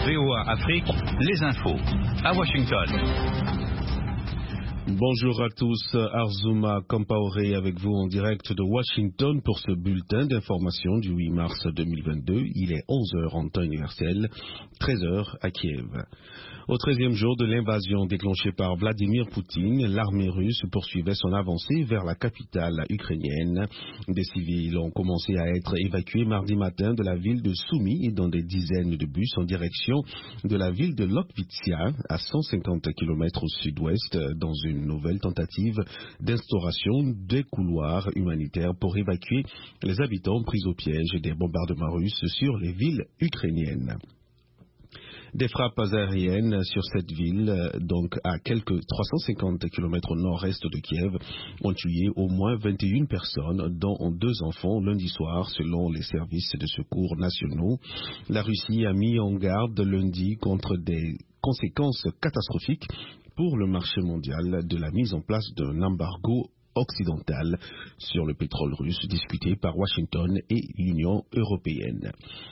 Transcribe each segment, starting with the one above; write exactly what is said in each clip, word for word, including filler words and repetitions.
V O A Afrique, les infos. À Washington. Bonjour à tous, Arzouma Kampaoré avec vous en direct de Washington pour ce bulletin d'information du huit mars deux mille vingt-deux. Il est onze heures en temps universel, treize heures à Kiev. Au treizième jour de l'invasion déclenchée par Vladimir Poutine, l'armée russe poursuivait son avancée vers la capitale ukrainienne. Des civils ont commencé à être évacués mardi matin de la ville de Soumy dans des dizaines de bus en direction de la ville de Lokvitsia, à cent cinquante kilomètres au sud-ouest, dans une nouvelle tentative d'instauration des couloirs humanitaires pour évacuer les habitants pris au piège des bombardements russes sur les villes ukrainiennes. Des frappes aériennes sur cette ville, donc à quelques trois cent cinquante kilomètres au nord-est de Kiev, ont tué au moins vingt et une personnes, dont deux enfants, lundi soir, selon les services de secours nationaux. La Russie a mis en garde lundi contre des conséquences catastrophiques pour le marché mondial de la mise en place d'un embargo occidental sur le pétrole russe discuté par Washington et l'Union européenne.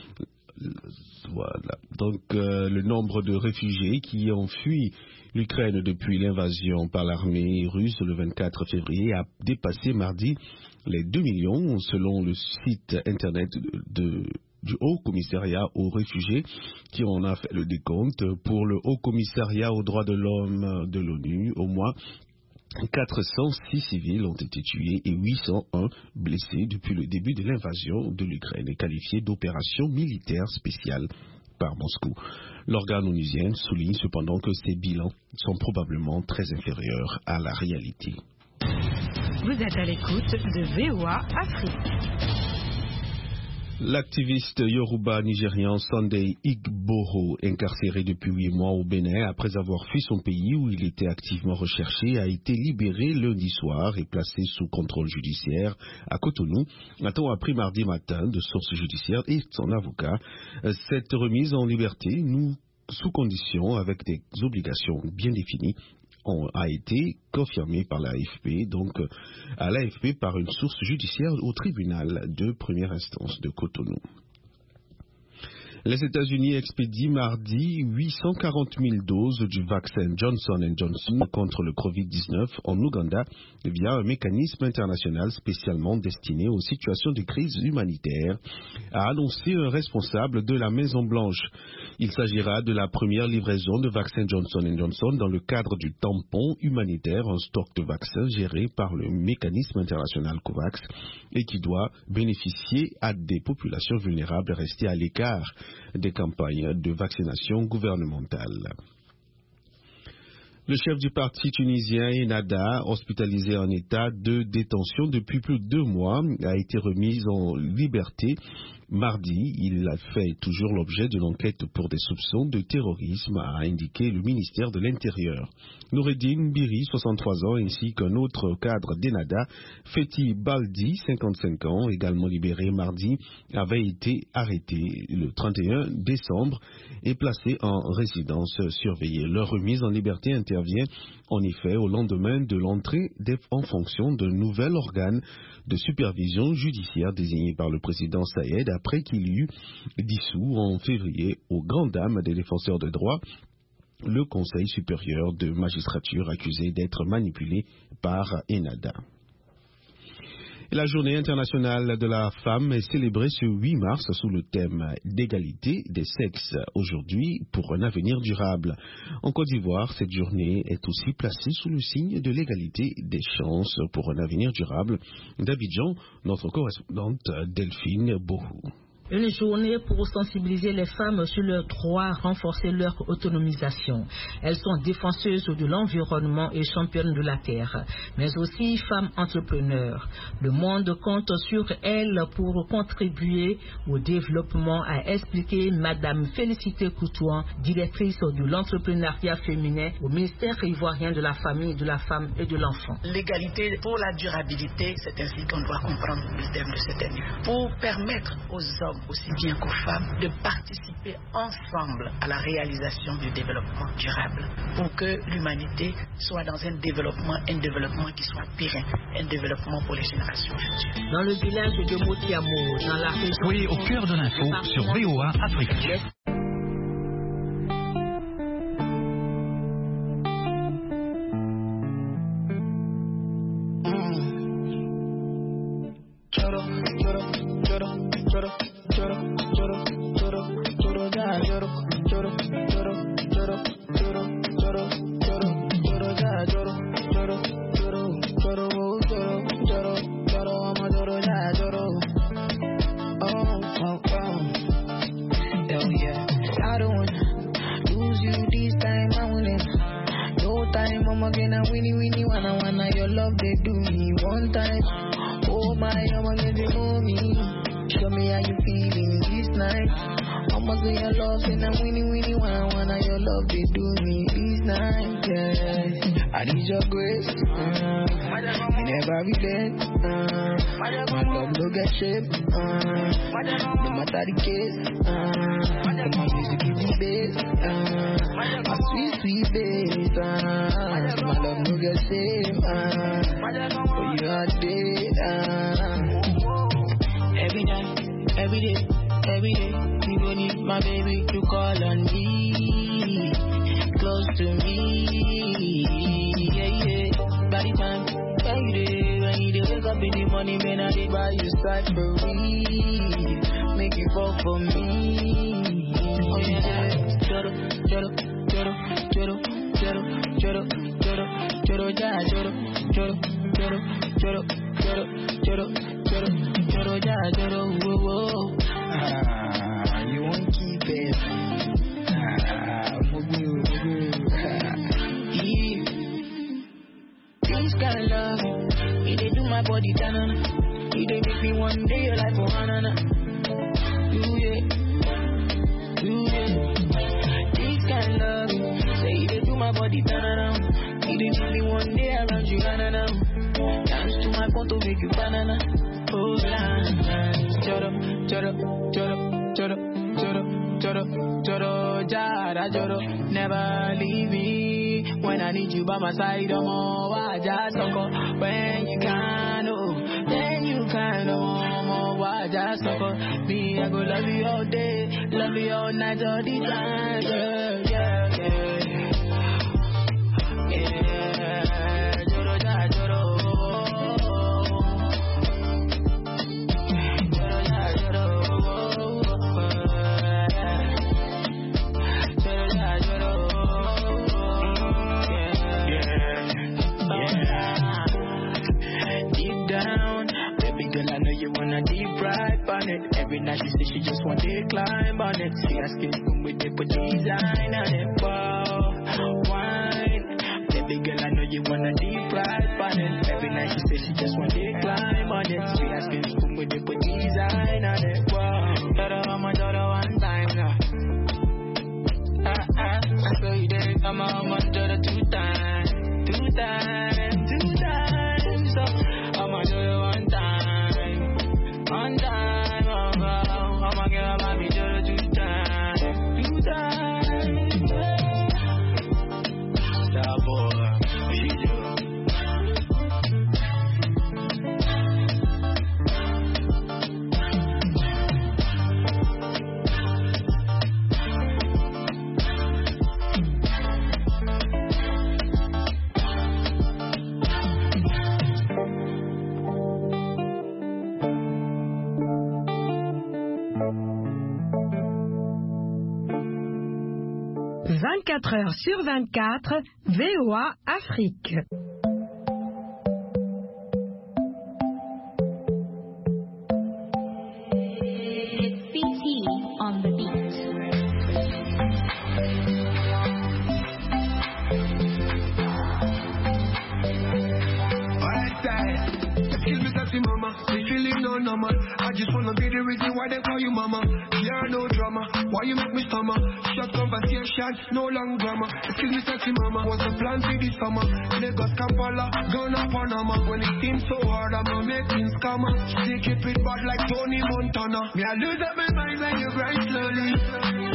Voilà. Donc euh, le nombre de réfugiés qui ont fui l'Ukraine depuis l'invasion par l'armée russe le vingt-quatre février a dépassé mardi les deux millions selon le site internet de, de du Haut Commissariat aux réfugiés qui en a fait le décompte. Pour le Haut Commissariat aux droits de l'homme de l'ONU, au moins quatre cent six civils ont été tués et huit cent un blessés depuis le début de l'invasion de l'Ukraine et qualifiée d'opération militaire spéciale par Moscou. L'organe onusien souligne cependant que ces bilans sont probablement très inférieurs à la réalité. Vous êtes à l'écoute de V O A Afrique. L'activiste yoruba nigérian Sunday Igboro, incarcéré depuis huit mois au Bénin après avoir fui son pays où il était activement recherché, a été libéré lundi soir et placé sous contrôle judiciaire à Cotonou, a-t-on appris mardi matin de sources judiciaires et son avocat. Cette remise en liberté, nous, sous condition, avec des obligations bien définies, a été confirmé par l'A F P, donc à l'A F P par une source judiciaire au tribunal de première instance de Cotonou. Les États-Unis expédient mardi huit cent quarante mille doses du vaccin Johnson and Johnson contre le covid dix-neuf en Ouganda via un mécanisme international spécialement destiné aux situations de crise humanitaire, a annoncé un responsable de la Maison-Blanche. Il s'agira de la première livraison de vaccins Johnson and Johnson dans le cadre du tampon humanitaire, un stock de vaccins géré par le mécanisme international COVAX et qui doit bénéficier à des populations vulnérables restées à l'écart des campagnes de vaccination gouvernementale. Le chef du parti tunisien Ennahda, hospitalisé en état de détention depuis plus de deux mois, a été remis en liberté mardi. Il a fait toujours l'objet d'une enquête pour des soupçons de terrorisme, a indiqué le ministère de l'Intérieur. Noureddine Biri, soixante-trois ans, ainsi qu'un autre cadre d'Ennahda, Fethi Baldi, cinquante-cinq ans, également libéré mardi, avaient été arrêtés le trente et un décembre et placés en résidence surveillée. Leur remise en liberté intervient en effet au lendemain de l'entrée en fonction d'un nouvel organe de supervision judiciaire désigné par le président Saïed après qu'il eut dissous en février aux grandes dames des défenseurs de droits le Conseil supérieur de magistrature accusé d'être manipulé par Ennahda. La journée internationale de la femme est célébrée ce huit mars sous le thème d'égalité des sexes, aujourd'hui pour un avenir durable. En Côte d'Ivoire, cette journée est aussi placée sous le signe de l'égalité des chances pour un avenir durable. D'Abidjan, notre correspondante Delphine Bohou. Une journée pour sensibiliser les femmes sur leurs droits, renforcer leur autonomisation. Elles sont défenseuses de l'environnement et championnes de la terre, mais aussi femmes entrepreneurs. Le monde compte sur elles pour contribuer au développement, a expliqué Madame Félicité Coutouan, directrice de l'entrepreneuriat féminin au ministère ivoirien de la Famille, de la Femme et de l'Enfant. L'égalité pour la durabilité, c'est ainsi qu'on doit comprendre le thème de cette année. Pour permettre aux hommes aussi bien qu'aux femmes, de participer ensemble à la réalisation du développement durable pour que l'humanité soit dans un développement, un développement qui soit pérenne, un développement pour les générations futures. Dans le village de Motiamo, dans la région... Oui, au cœur de l'info sur V O A Afrique. say your love, say I'm winning, winning, wanna, wanna your love, they do me this night, yeah. I need your grace, uh, you never relent, uh, my love no get shape, uh, no matter the case, uh, my music give me bass, uh, my sweet, sweet bass, uh, my love no get shape, uh, for you are dead, uh, every night, every day, every day, you gon' need my baby to call on me, close to me, yeah, yeah. By the time, when you day, when you day, wake up in the morning, man, I did buy you Cyphery, make you fall for me, oh yeah. Choro, choro, choro, choro, choro, choro, choro, choro, ja, choro, choro, choro, choro, choro, choro, choro, choro, ja, choro, whoa, whoa. Ah, you won't keep it. Ah, fugu, fugu. Yeah. This kind of love, it they do my body tanana. It they make me one day your life for hanana. Ooh yeah, ooh yeah. This kind of love, say it they do my body tanana. It they make me one day around you hanana. Dance to my photo make you banana. Oh la la, choro, choro, choro, choro, choro, choro, choro, jara, choro. Never leave me when I need you by my side. I'm all I just sucker when you can, oh, then you can, oh, why just sucker me? I go love you all day, love you all night, all the time, yeah, yeah, yeah, yeah, choro, jara, choro. Every night she say she just want to climb on it. See her skin spoon with it, put design on it. Wow, wine. Baby girl, I know you wanna deep dive on it. Every night she say she just want to climb on it. See her skin spoon with it, put design on it. Wow, daughter, I'm a daughter one time now. Ah ah, I saw you there, I'm a woman, daughter two times, two times, two times. So I'm a daughter one time, one time. I'ma get a mommy to two times, two times. Star boy, she do. vingt-quatre heures sur vingt-quatre, V O A Afrique. C T on the beat. Excuse me, sexy mama, this feeling no normal. I just wanna be the reason why they call you mama. You're no drama, why you make me stammer? Short conversation, no long drama. Excuse me, sexy mama, what's the plan for this summer? Lagos, Kampala, Ghana, Panama. When it seems so hard, I'ma make things come up. They keep it bad like Tony Montana. Me I lose up my mind when you grind slowly.